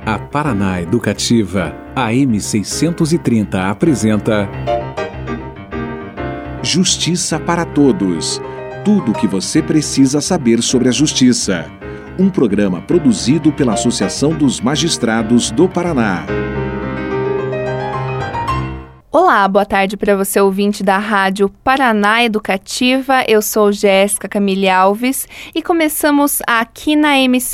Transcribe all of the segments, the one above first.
A Paraná Educativa, AM 630 apresenta Justiça para Todos. Tudo o que você precisa saber sobre a justiça. Um programa produzido pela Associação dos Magistrados do Paraná. Olá, boa tarde para você, ouvinte da Rádio Paraná Educativa. Eu sou Jéssica Camille Alves e começamos aqui na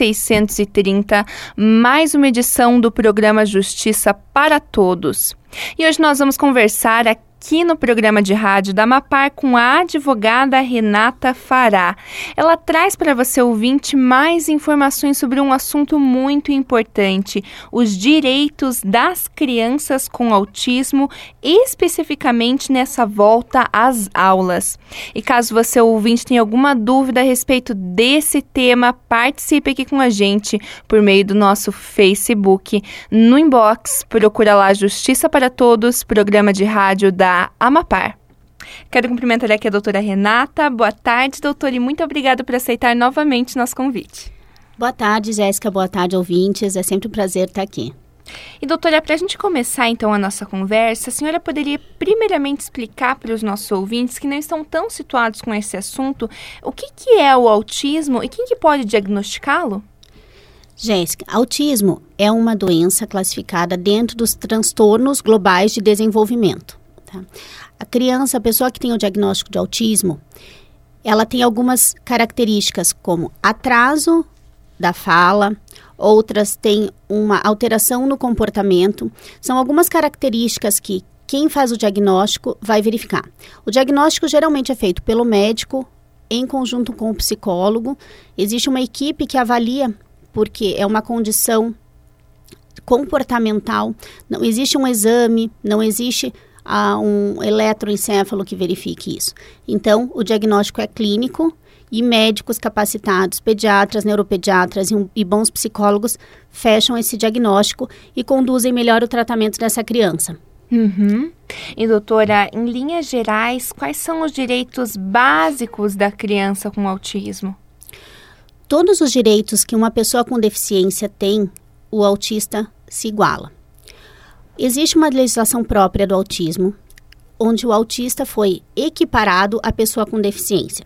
M630 mais uma edição do programa Justiça para Todos. E hoje nós vamos conversar aqui no programa de rádio da Amapar com a advogada Renata Fará. Ela traz para você, ouvinte, mais informações sobre um assunto muito importante: os direitos das crianças com autismo, especificamente nessa volta às aulas. E caso você, ouvinte, tenha alguma dúvida a respeito desse tema, participe aqui com a gente por meio do nosso Facebook. No inbox, procura lá Justiça para Todos, programa de rádio da Amapar. Quero cumprimentar aqui a doutora Renata. Boa tarde, doutora, e muito obrigada por aceitar novamente nosso convite. Boa tarde, Jéssica. Boa tarde, ouvintes. É sempre um prazer estar aqui. E, doutora, para a gente começar, então, a nossa conversa, a senhora poderia primeiramente explicar para os nossos ouvintes que não estão tão situados com esse assunto o que é o autismo e quem que pode diagnosticá-lo? Jéssica, autismo é uma doença classificada dentro dos transtornos globais de desenvolvimento. Tá? A criança, a pessoa que tem o diagnóstico de autismo, ela tem algumas características como atraso da fala, outras têm uma alteração no comportamento. São algumas características que quem faz o diagnóstico vai verificar. O diagnóstico geralmente é feito pelo médico, em conjunto com o psicólogo. Existe uma equipe que avalia, porque é uma condição comportamental. Não existe um exame, não existe um eletroencefalo que verifique isso. Então, o diagnóstico é clínico e médicos capacitados, pediatras, neuropediatras e bons psicólogos fecham esse diagnóstico e conduzem melhor o tratamento dessa criança. Uhum. E, doutora, em linhas gerais, quais são os direitos básicos da criança com autismo? Todos os direitos que uma pessoa com deficiência tem, o autista se iguala. Existe uma legislação própria do autismo, onde o autista foi equiparado à pessoa com deficiência.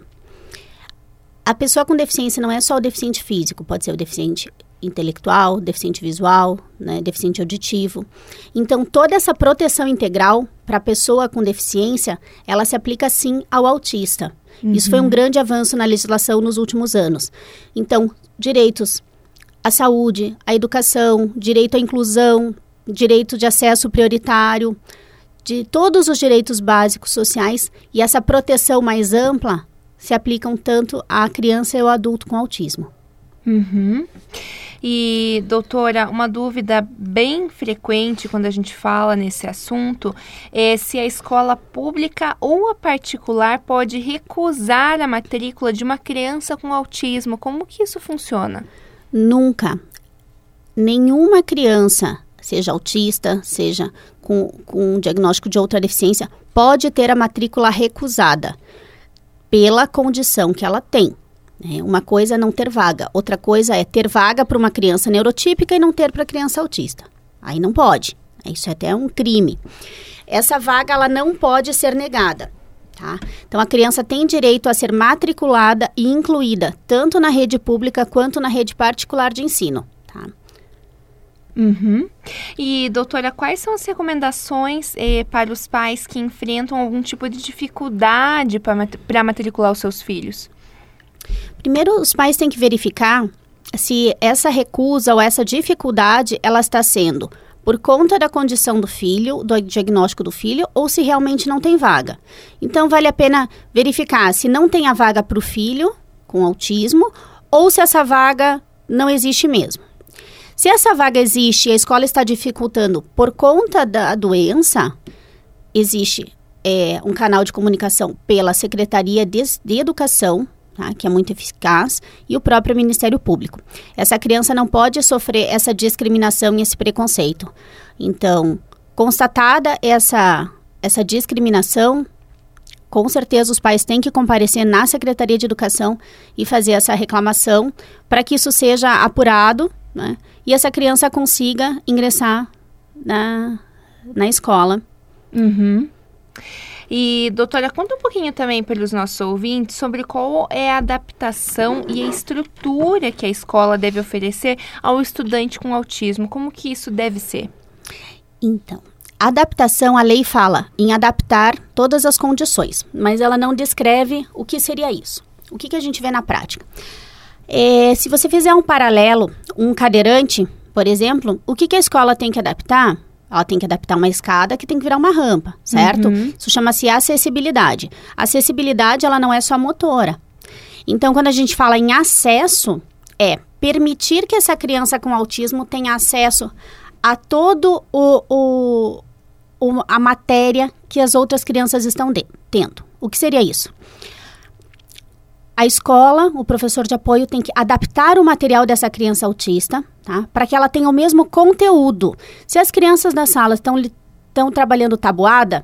A pessoa com deficiência não é só o deficiente físico, pode ser o deficiente intelectual, deficiente visual, né, deficiente auditivo. Então, toda essa proteção integral para a pessoa com deficiência, ela se aplica sim ao autista. Uhum. Isso foi um grande avanço na legislação nos últimos anos. Então, direitos à saúde, à educação, direito à inclusão, direito de acesso prioritário, de todos os direitos básicos sociais, e essa proteção mais ampla se aplicam tanto à criança e ao adulto com autismo. Uhum. E, doutora, uma dúvida bem frequente quando a gente fala nesse assunto é se a escola pública ou a particular pode recusar a matrícula de uma criança com autismo. Como que isso funciona? Nunca. Nenhuma criança, seja autista, seja com um diagnóstico de outra deficiência, pode ter a matrícula recusada pela condição que ela tem. Uma coisa é não ter vaga, outra coisa é ter vaga para uma criança neurotípica e não ter para criança autista. Aí não pode, isso é até um crime. Essa vaga, ela não pode ser negada, tá? Então, a criança tem direito a ser matriculada e incluída, tanto na rede pública quanto na rede particular de ensino, tá? Uhum. E, doutora, quais são as recomendações para os pais que enfrentam algum tipo de dificuldade para matricular os seus filhos? Primeiro, os pais têm que verificar se essa recusa ou essa dificuldade, ela está sendo por conta da condição do filho, do diagnóstico do filho, ou se realmente não tem vaga. Então, vale a pena verificar se não tem a vaga para o filho com autismo ou se essa vaga não existe mesmo. Se essa vaga existe e a escola está dificultando por conta da doença, existe um canal de comunicação pela Secretaria de Educação, tá, que é muito eficaz, e o próprio Ministério Público. Essa criança não pode sofrer essa discriminação e esse preconceito. Então, constatada essa discriminação, com certeza os pais têm que comparecer na Secretaria de Educação e fazer essa reclamação para que isso seja apurado, né, e essa criança consiga ingressar na escola. Uhum. E, doutora, conta um pouquinho também para os nossos ouvintes sobre qual é a adaptação e a estrutura que a escola deve oferecer ao estudante com autismo. Como que isso deve ser? Então, adaptação, a lei fala em adaptar todas as condições, mas ela não descreve o que seria isso. O que a gente vê na prática? Se você fizer um paralelo, um cadeirante, por exemplo, o que a escola tem que adaptar? Ela tem que adaptar uma escada que tem que virar uma rampa, certo? Uhum. Isso chama-se acessibilidade. Acessibilidade, ela não é só motora. Então, quando a gente fala em acesso, é permitir que essa criança com autismo tenha acesso a todo a matéria que as outras crianças estão tendo. O que seria isso? A escola, o professor de apoio tem que adaptar o material dessa criança autista, tá? Para que ela tenha o mesmo conteúdo. Se as crianças da sala estão trabalhando tabuada,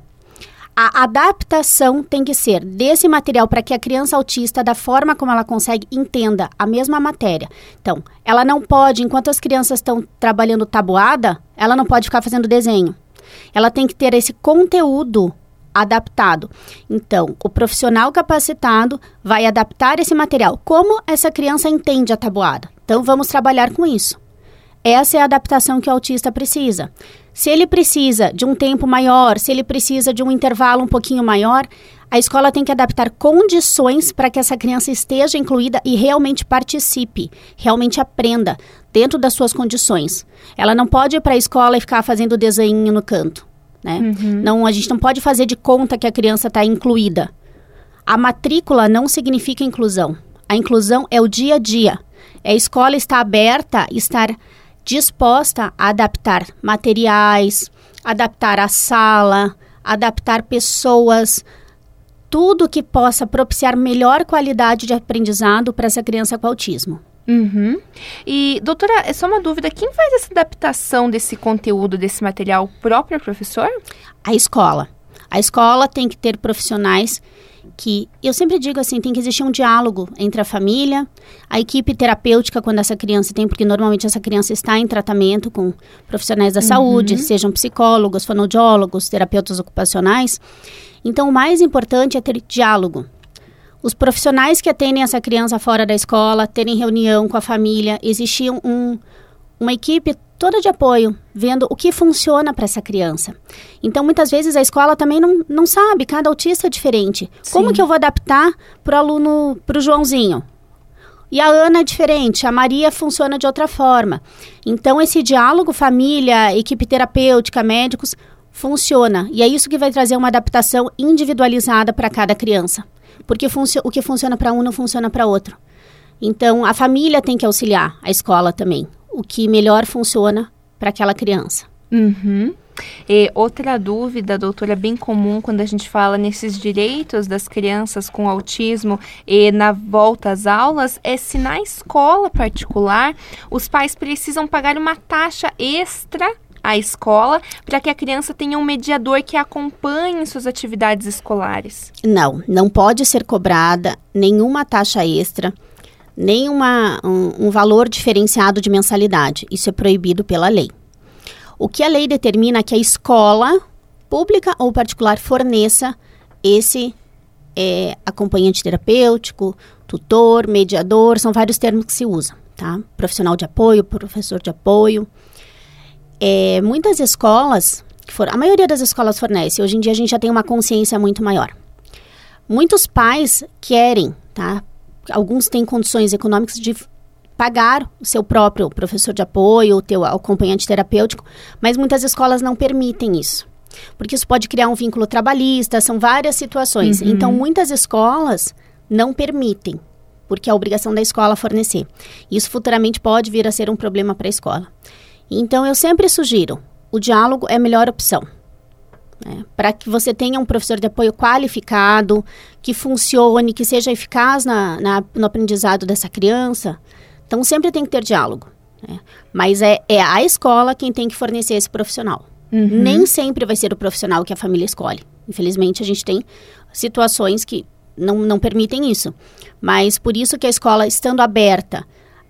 a adaptação tem que ser desse material para que a criança autista, da forma como ela consegue, entenda a mesma matéria. Então, ela não pode, enquanto as crianças estão trabalhando tabuada, ela não pode ficar fazendo desenho. Ela tem que ter esse conteúdo adaptado. Então, o profissional capacitado vai adaptar esse material. Como essa criança entende a tabuada? Então, vamos trabalhar com isso. Essa é a adaptação que o autista precisa. Se ele precisa de um tempo maior, se ele precisa de um intervalo um pouquinho maior, a escola tem que adaptar condições para que essa criança esteja incluída e realmente participe, realmente aprenda dentro das suas condições. Ela não pode ir para a escola e ficar fazendo desenho no canto. Né? Uhum. Não, a gente não pode fazer de conta que a criança está incluída. A matrícula não significa inclusão. A inclusão é o dia a dia. A escola está aberta, estar disposta a adaptar materiais, adaptar a sala, adaptar pessoas, tudo que possa propiciar melhor qualidade de aprendizado para essa criança com autismo. Uhum. E, doutora, é só uma dúvida, quem faz essa adaptação desse conteúdo, desse material? O próprio professor? A escola. A escola tem que ter profissionais que, eu sempre digo assim, tem que existir um diálogo entre a família, a equipe terapêutica quando essa criança tem, porque normalmente essa criança está em tratamento com profissionais da saúde, sejam psicólogos, fonoaudiólogos, terapeutas ocupacionais. Então, o mais importante é ter diálogo. Os profissionais que atendem essa criança fora da escola, terem reunião com a família, existia uma equipe toda de apoio, vendo o que funciona para essa criança. Então, muitas vezes, a escola também não sabe, cada autista é diferente. Sim. Como que eu vou adaptar para o aluno, para o Joãozinho? E a Ana é diferente, a Maria funciona de outra forma. Então, esse diálogo, família, equipe terapêutica, médicos, funciona. E é isso que vai trazer uma adaptação individualizada para cada criança. Porque o que funciona para um não funciona para outro. Então, a família tem que auxiliar a escola também. O que melhor funciona para aquela criança. Uhum. E outra dúvida, doutora, bem comum quando a gente fala nesses direitos das crianças com autismo e na volta às aulas, é se na escola particular os pais precisam pagar uma taxa extra à escola para que a criança tenha um mediador que acompanhe suas atividades escolares. Não pode ser cobrada nenhuma taxa extra, nem um valor diferenciado de mensalidade. Isso é proibido pela lei. O que a lei determina é que a escola, pública ou particular, forneça esse acompanhante terapêutico, tutor, mediador, são vários termos que se usam, tá? Profissional de apoio, professor de apoio. Muitas escolas, a maioria das escolas fornece, hoje em dia a gente já tem uma consciência muito maior. Muitos pais querem, tá? Alguns têm condições econômicas de pagar o seu próprio professor de apoio, o teu acompanhante terapêutico, mas muitas escolas não permitem isso. Porque isso pode criar um vínculo trabalhista, são várias situações. Uhum. Então, muitas escolas não permitem, porque é a obrigação da escola fornecer. Isso futuramente pode vir a ser um problema para a escola. Então, eu sempre sugiro, o diálogo é a melhor opção. Para que você tenha um professor de apoio qualificado, que funcione, que seja eficaz no aprendizado dessa criança. Então, sempre tem que ter diálogo. Mas é a escola quem tem que fornecer esse profissional. Uhum. Nem sempre vai ser o profissional que a família escolhe. Infelizmente, a gente tem situações que não permitem isso. Mas por isso que a escola, estando aberta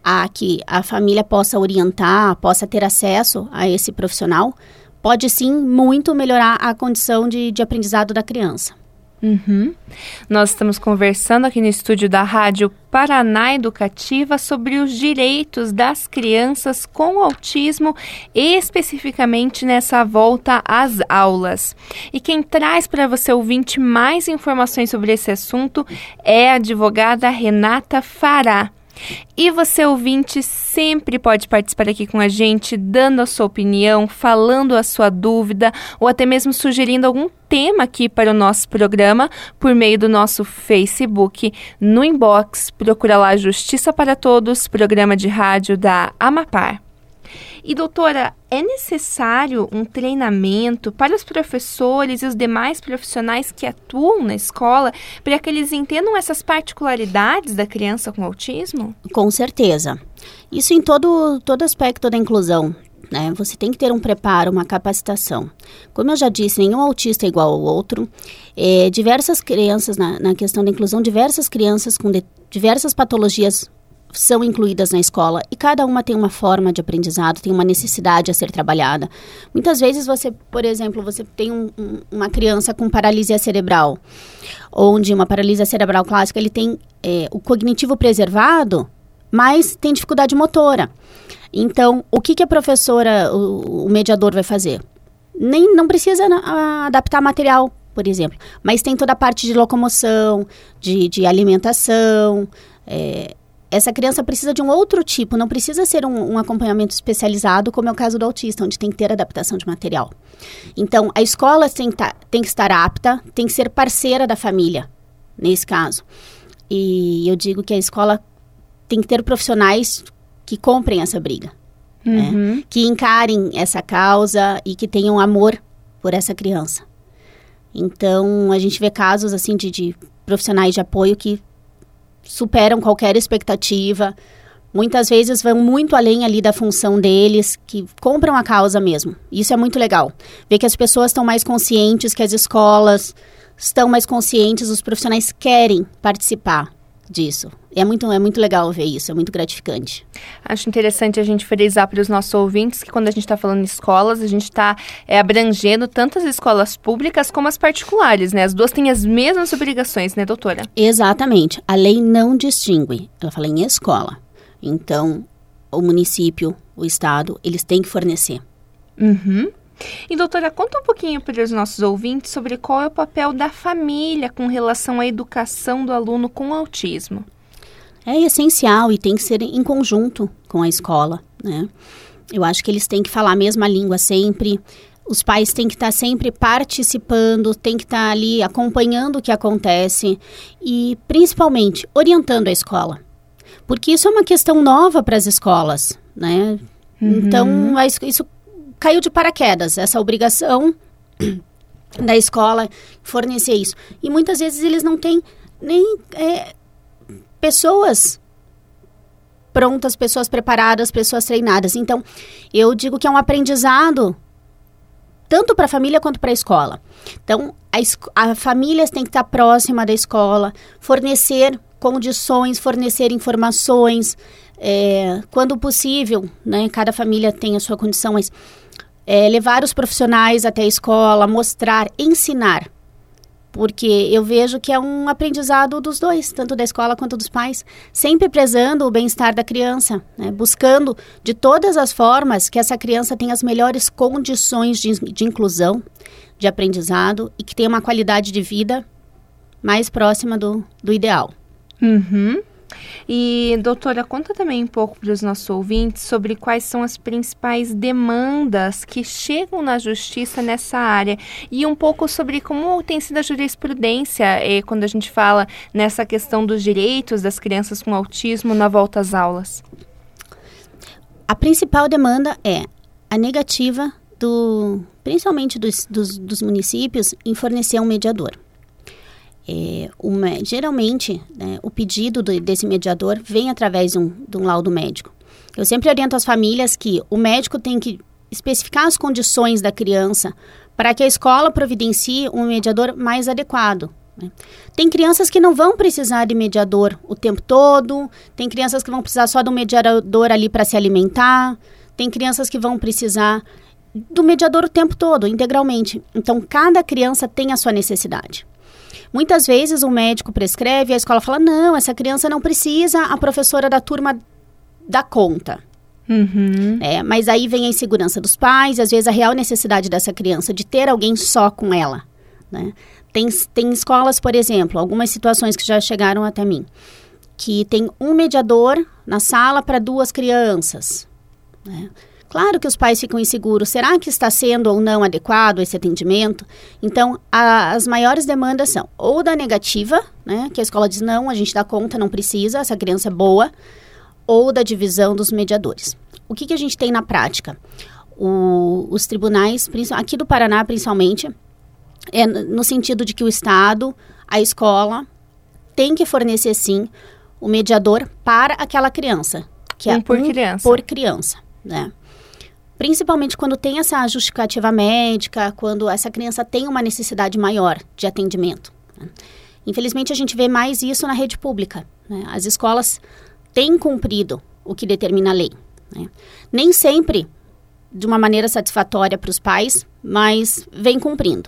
a que a família possa orientar, possa ter acesso a esse profissional, pode sim muito melhorar a condição de aprendizado da criança. Uhum. Nós estamos conversando aqui no estúdio da Rádio Paraná Educativa sobre os direitos das crianças com autismo, especificamente nessa volta às aulas. E quem traz para você, ouvinte, mais informações sobre esse assunto é a advogada Renata Fará. E você, ouvinte, sempre pode participar aqui com a gente, dando a sua opinião, falando a sua dúvida ou até mesmo sugerindo algum tema aqui para o nosso programa por meio do nosso Facebook. No inbox, procura lá Justiça para Todos, programa de rádio da Amapar. E, doutora, é necessário um treinamento para os professores e os demais profissionais que atuam na escola para que eles entendam essas particularidades da criança com autismo? Com certeza. Isso em todo aspecto da inclusão, né? Você tem que ter um preparo, uma capacitação. Como eu já disse, nenhum autista é igual ao outro. Diversas crianças, na questão da inclusão, diversas crianças com diversas patologias são incluídas na escola e cada uma tem uma forma de aprendizado, tem uma necessidade a ser trabalhada. Muitas vezes você, por exemplo, você tem uma criança com paralisia cerebral, onde uma paralisia cerebral clássica, ele tem o cognitivo preservado, mas tem dificuldade motora. Então, o que a professora, o mediador vai fazer? Não precisa adaptar material, por exemplo, mas tem toda a parte de locomoção, de alimentação. Essa criança precisa de um outro tipo, não precisa ser um acompanhamento especializado, como é o caso do autista, onde tem que ter adaptação de material. Então, a escola tem que estar apta, tem que ser parceira da família, nesse caso. E eu digo que a escola tem que ter profissionais que comprem essa briga, né? Que encarem essa causa e que tenham amor por essa criança. Então, a gente vê casos assim de profissionais de apoio que superam qualquer expectativa, muitas vezes vão muito além ali da função deles, que compram a causa mesmo. Isso é muito legal. Ver que as pessoas estão mais conscientes, que as escolas estão mais conscientes, os profissionais querem participar disso. É muito legal ver isso, é muito gratificante. Acho interessante a gente frisar para os nossos ouvintes que quando a gente está falando em escolas, a gente está abrangendo tanto as escolas públicas como as particulares, né? As duas têm as mesmas obrigações, né, doutora? Exatamente. A lei não distingue. Ela fala em escola. Então, o município, o estado, eles têm que fornecer. Uhum. E, doutora, conta um pouquinho para os nossos ouvintes sobre qual é o papel da família com relação à educação do aluno com autismo. É essencial e tem que ser em conjunto com a escola, né? Eu acho que eles têm que falar a mesma língua sempre. Os pais têm que estar sempre participando, têm que estar ali acompanhando o que acontece e, principalmente, orientando a escola. Porque isso é uma questão nova para as escolas, né? Então, isso caiu de paraquedas, essa obrigação da escola fornecer isso. E muitas vezes eles não têm nem pessoas prontas, pessoas preparadas, pessoas treinadas. Então, eu digo que é um aprendizado tanto para a família quanto para a escola. Então, a família tem que estar próxima da escola, fornecer condições, fornecer informações, quando possível, né? Cada família tem a sua condição, mas levar os profissionais até a escola, mostrar, ensinar. Porque eu vejo que é um aprendizado dos dois, tanto da escola quanto dos pais, sempre prezando o bem-estar da criança, né? Buscando de todas as formas que essa criança tenha as melhores condições de inclusão, de aprendizado e que tenha uma qualidade de vida mais próxima do ideal. Uhum. E, doutora, conta também um pouco para os nossos ouvintes sobre quais são as principais demandas que chegam na justiça nessa área e um pouco sobre como tem sido a jurisprudência quando a gente fala nessa questão dos direitos das crianças com autismo na volta às aulas. A principal demanda é a negativa, principalmente dos municípios, em fornecer um mediador. Geralmente, né, o pedido desse mediador vem através de um laudo médico. Eu sempre oriento as famílias que o médico tem que especificar as condições da criança para que a escola providencie um mediador mais adequado, né? Tem crianças que não vão precisar de mediador o tempo todo, tem crianças que vão precisar só do mediador ali para se alimentar, tem crianças que vão precisar do mediador o tempo todo, integralmente. Então, cada criança tem a sua necessidade. Muitas vezes o médico prescreve e a escola fala, não, essa criança não precisa, a professora da turma dá conta. Mas aí vem a insegurança dos pais, às vezes a real necessidade dessa criança de ter alguém só com ela, né? Tem escolas, por exemplo, algumas situações que já chegaram até mim, que tem um mediador na sala para 2 crianças, né? Claro que os pais ficam inseguros, será que está sendo ou não adequado esse atendimento? Então, as maiores demandas são ou da negativa, né, que a escola diz, não, a gente dá conta, não precisa, essa criança é boa, ou da divisão dos mediadores. O que a gente tem na prática? Os tribunais, aqui do Paraná principalmente, no sentido de que o Estado, a escola, tem que fornecer, sim, o mediador para aquela criança. Que é por criança, né? Principalmente quando tem essa justificativa médica, quando essa criança tem uma necessidade maior de atendimento, né? Infelizmente, a gente vê mais isso na rede pública, né? As escolas têm cumprido o que determina a lei, né? Nem sempre de uma maneira satisfatória para os pais, mas vem cumprindo.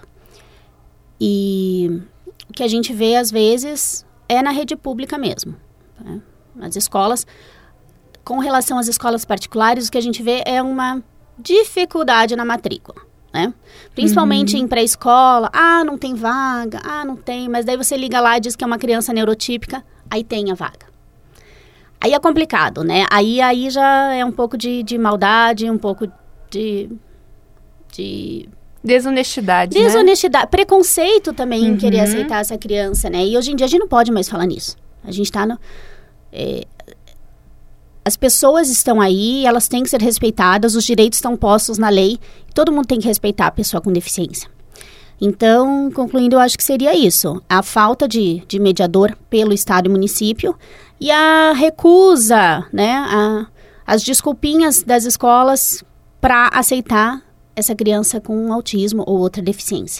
E o que a gente vê, às vezes, é na rede pública mesmo, né? Nas escolas, com relação às escolas particulares, o que a gente vê é uma dificuldade na matrícula, né? Principalmente em pré-escola, não tem vaga, não tem, mas daí você liga lá e diz que é uma criança neurotípica, aí tem a vaga. Aí é complicado, né? Aí já é um pouco de maldade, um pouco de desonestidade, né? Preconceito também em querer aceitar essa criança, né? E hoje em dia a gente não pode mais falar nisso. A gente está no... As pessoas estão aí, elas têm que ser respeitadas, os direitos estão postos na lei, todo mundo tem que respeitar a pessoa com deficiência. Então, concluindo, eu acho que seria isso. A falta de mediador pelo Estado e município e a recusa, né, as desculpinhas das escolas para aceitar essa criança com autismo ou outra deficiência.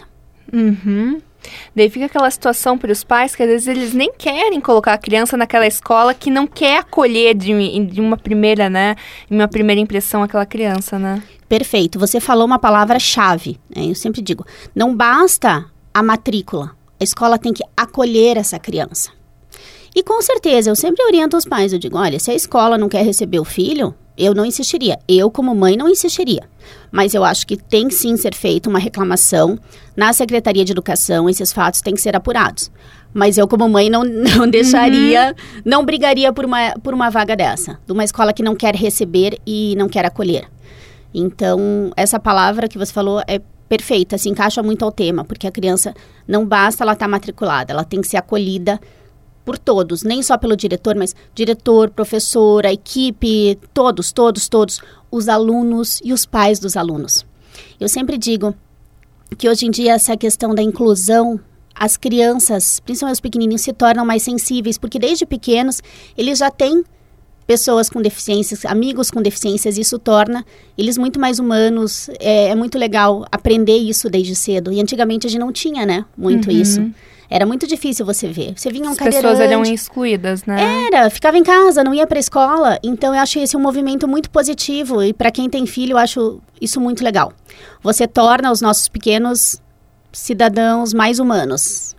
Daí fica aquela situação para os pais que às vezes eles nem querem colocar a criança naquela escola que não quer acolher de uma primeira, né, em uma primeira impressão aquela criança, né? Perfeito, você falou uma palavra-chave, né? Eu sempre digo, não basta a matrícula, a escola tem que acolher essa criança. E com certeza, eu sempre oriento os pais, eu digo, olha, se a escola não quer receber o filho, eu não insistiria. Eu, como mãe, não insistiria. Mas eu acho que tem sim ser feita uma reclamação na Secretaria de Educação, esses fatos têm que ser apurados. Mas eu, como mãe, não deixaria, não brigaria por uma vaga dessa, de uma escola que não quer receber e não quer acolher. Então, essa palavra que você falou é perfeita, se encaixa muito ao tema, porque a criança não basta ela estar matriculada, ela tem que ser acolhida por todos, nem só pelo diretor, mas diretor, professor, a equipe, todos, os alunos e os pais dos alunos. Eu sempre digo que hoje em dia essa questão da inclusão, as crianças, principalmente os pequenininhos, se tornam mais sensíveis, porque desde pequenos eles já têm pessoas com deficiências, amigos com deficiências, isso torna eles muito mais humanos, é muito legal aprender isso desde cedo. E antigamente a gente não tinha, né, muito isso. Era muito difícil você ver. Você vinha um cadeirante... As pessoas eram excluídas, né? Ficava em casa, não ia para a escola. Então, eu acho esse um movimento muito positivo. E para quem tem filho, eu acho isso muito legal. Você torna os nossos pequenos cidadãos mais humanos.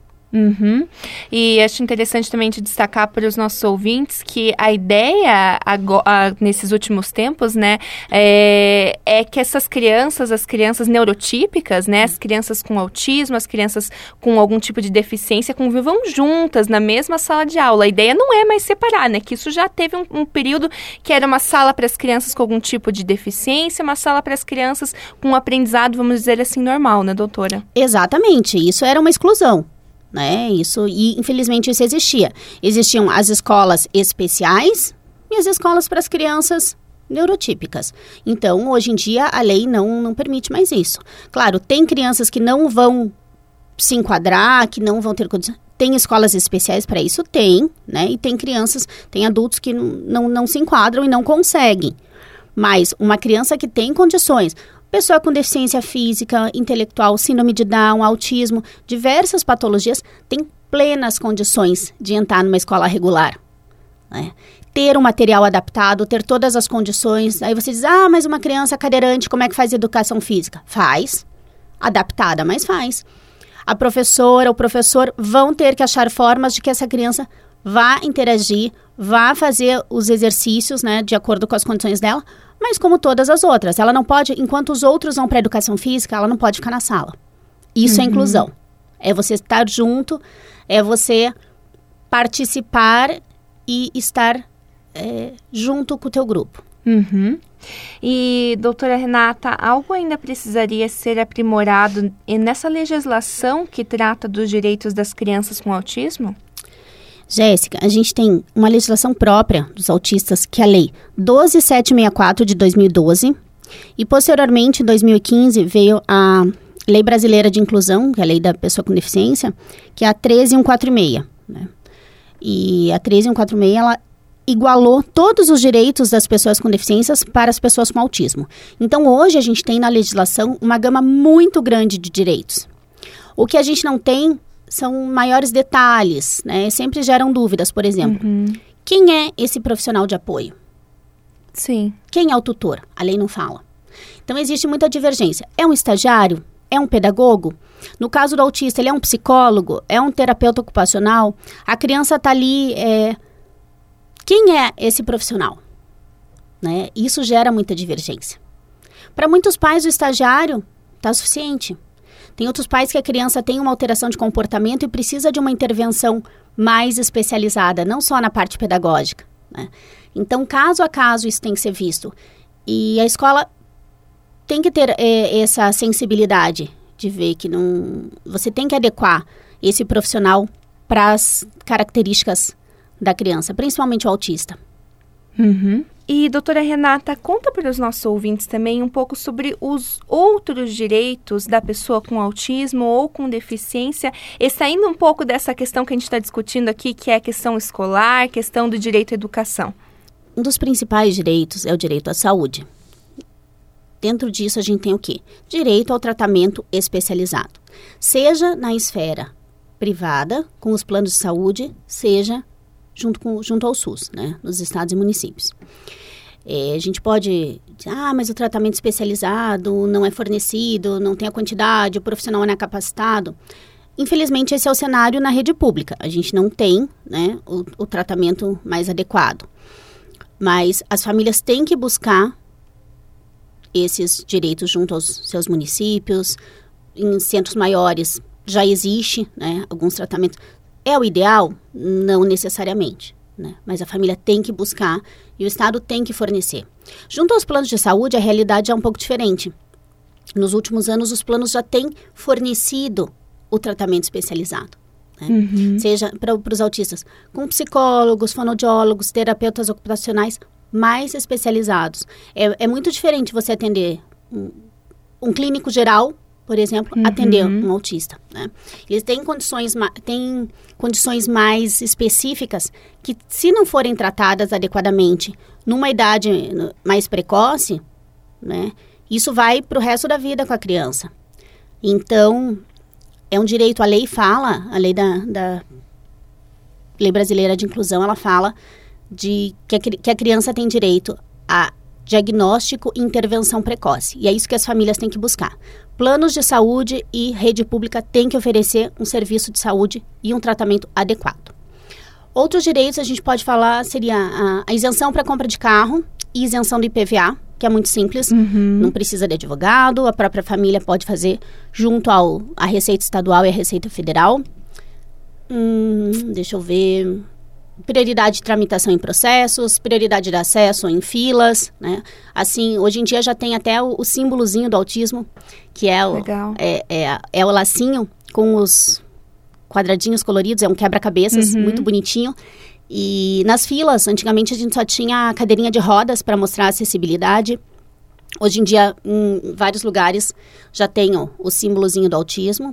E acho interessante também te destacar para os nossos ouvintes que a ideia nesses últimos tempos, né, é que essas crianças, as crianças neurotípicas, né, as crianças com autismo, as crianças com algum tipo de deficiência convivam juntas na mesma sala de aula. A ideia não é mais separar, né, que isso já teve um período que era uma sala para as crianças com algum tipo de deficiência, uma sala para as crianças com um aprendizado, vamos dizer assim, normal, né, doutora? Exatamente, isso era uma exclusão. Né? E infelizmente isso existia. Existiam as escolas especiais e as escolas para as crianças neurotípicas. Então, hoje em dia, a lei não permite mais isso. Claro, tem crianças que não vão se enquadrar, que não vão ter condições. Tem escolas especiais para isso? Tem, né? E tem adultos que não se enquadram e não conseguem. Mas uma criança que tem condições... Pessoa com deficiência física, intelectual, síndrome de Down, autismo, diversas patologias, tem plenas condições de entrar numa escola regular, né? Ter um material adaptado, ter todas as condições. Aí você diz, mas uma criança cadeirante, como é que faz educação física? Faz, adaptada, mas faz. A professora, o professor vão ter que achar formas de que essa criança vá interagir, vá fazer os exercícios, né, de acordo com as condições dela, mas como todas as outras. Ela não pode, enquanto os outros vão para a educação física, ela não pode ficar na sala. Isso é inclusão. É você estar junto, é você participar e estar junto com o teu grupo. E, doutora Renata, algo ainda precisaria ser aprimorado nessa legislação que trata dos direitos das crianças com autismo? Jéssica, a gente tem uma legislação própria dos autistas, que é a Lei 12764 de 2012, e posteriormente, em 2015, veio a Lei Brasileira de Inclusão, que é a Lei da Pessoa com Deficiência, que é a 13146, né? E a 13146, ela igualou todos os direitos das pessoas com deficiências para as pessoas com autismo. Então, hoje, a gente tem na legislação uma gama muito grande de direitos. O que a gente não tem são maiores detalhes, né? Sempre geram dúvidas, por exemplo. Quem é esse profissional de apoio? Sim. Quem é o tutor? A lei não fala. Então, existe muita divergência. É um estagiário? É um pedagogo? No caso do autista, ele é um psicólogo? É um terapeuta ocupacional? A criança está ali... Quem é esse profissional? Né? Isso gera muita divergência. Para muitos pais, o estagiário está suficiente. Tem outros pais que a criança tem uma alteração de comportamento e precisa de uma intervenção mais especializada, não só na parte pedagógica, né? Então, caso a caso, isso tem que ser visto. E a escola tem que ter essa sensibilidade de ver que você tem que adequar esse profissional para as características da criança, principalmente o autista. E, doutora Renata, conta para os nossos ouvintes também um pouco sobre os outros direitos da pessoa com autismo ou com deficiência, e saindo um pouco dessa questão que a gente está discutindo aqui, que é a questão escolar, questão do direito à educação. Um dos principais direitos é o direito à saúde. Dentro disso, a gente tem o quê? Direito ao tratamento especializado. Seja na esfera privada, com os planos de saúde, seja junto ao SUS, né, nos estados e municípios. A gente pode dizer, mas o tratamento especializado não é fornecido, não tem a quantidade, o profissional não é capacitado. Infelizmente, esse é o cenário na rede pública. A gente não tem, né, o tratamento mais adequado. Mas as famílias têm que buscar esses direitos junto aos seus municípios. Em centros maiores já existe, né, alguns tratamentos. É o ideal? Não necessariamente, né? Mas a família tem que buscar e o Estado tem que fornecer. Junto aos planos de saúde, a realidade é um pouco diferente. Nos últimos anos, os planos já têm fornecido o tratamento especializado, né? Seja para os autistas, com psicólogos, fonoaudiólogos, terapeutas ocupacionais mais especializados. É muito diferente você atender um clínico geral, por exemplo, atender um autista, né? Eles têm condições mais específicas que, se não forem tratadas adequadamente numa idade mais precoce, né, isso vai para o resto da vida com a criança. Então, é um direito, a lei fala, a lei da Lei Brasileira de Inclusão, ela fala de que a criança tem direito a diagnóstico e intervenção precoce. E é isso que as famílias têm que buscar. Planos de saúde e rede pública têm que oferecer um serviço de saúde e um tratamento adequado. Outros direitos a gente pode falar seria a isenção para compra de carro e isenção do IPVA, que é muito simples, não precisa de advogado, a própria família pode fazer junto à Receita Estadual e à Receita Federal. Deixa eu ver... Prioridade de tramitação em processos, prioridade de acesso em filas, né? Assim, hoje em dia já tem até o símbolozinho do autismo, que é o lacinho com os quadradinhos coloridos, é um quebra-cabeças muito bonitinho. E nas filas, antigamente a gente só tinha a cadeirinha de rodas para mostrar a acessibilidade. Hoje em dia, em vários lugares, já tem o símbolozinho do autismo.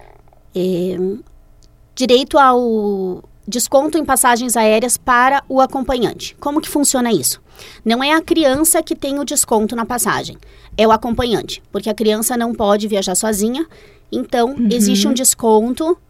Direito ao desconto em passagens aéreas para o acompanhante. Como que funciona isso? Não é a criança que tem o desconto na passagem, é o acompanhante, porque a criança não pode viajar sozinha, então existe um desconto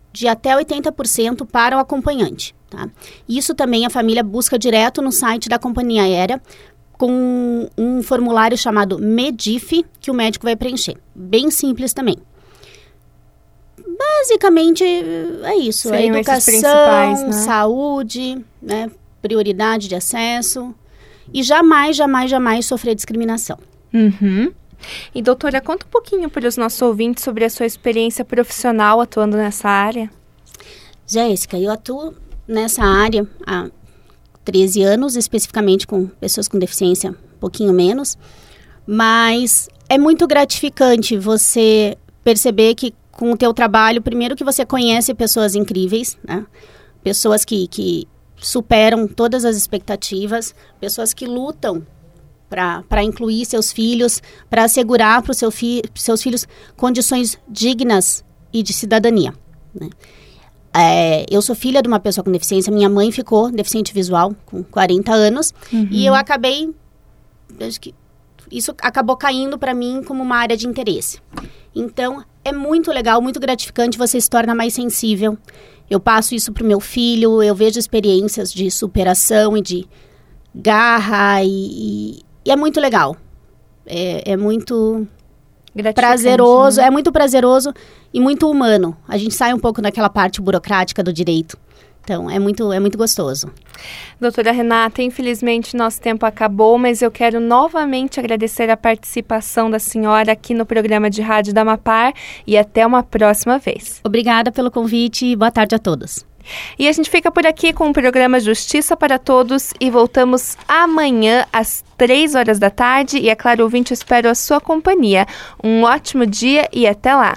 de até 80% para o acompanhante. Tá? Isso também a família busca direto no site da companhia aérea, com um formulário chamado MEDIF, que o médico vai preencher. Bem simples também. Basicamente, é isso. Sim, a educação, né? Saúde, né? Prioridade de acesso. E jamais sofrer discriminação. Uhum. E, doutora, conta um pouquinho para os nossos ouvintes sobre a sua experiência profissional atuando nessa área. Jéssica, eu atuo nessa área há 13 anos, especificamente com pessoas com deficiência, um pouquinho menos. Mas é muito gratificante você perceber que com o teu trabalho, primeiro que você conhece pessoas incríveis, né? Pessoas que superam todas as expectativas, pessoas que lutam para incluir seus filhos, para assegurar para os seus filhos condições dignas e de cidadania, né? Eu sou filha de uma pessoa com deficiência, minha mãe ficou deficiente visual com 40 anos, e eu acabei, acho que isso acabou caindo para mim como uma área de interesse. Então, é muito legal, muito gratificante, você se torna mais sensível. Eu passo isso para o meu filho, eu vejo experiências de superação e de garra, e é muito legal. É muito prazeroso, né? É muito prazeroso e muito humano. A gente sai um pouco daquela parte burocrática do direito. Então, é muito gostoso. Doutora Renata, infelizmente nosso tempo acabou, mas eu quero novamente agradecer a participação da senhora aqui no programa de rádio da Amapar e até uma próxima vez. Obrigada pelo convite e boa tarde a todos. E a gente fica por aqui com o programa Justiça para Todos e voltamos amanhã às 3 horas da tarde. E é claro, ouvinte, eu espero a sua companhia. Um ótimo dia e até lá.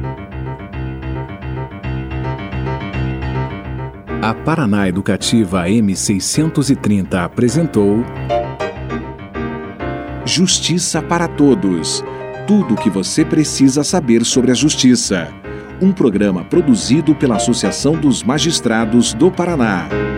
A Paraná Educativa M630 apresentou Justiça para Todos. Tudo o que você precisa saber sobre a justiça. Um programa produzido pela Associação dos Magistrados do Paraná.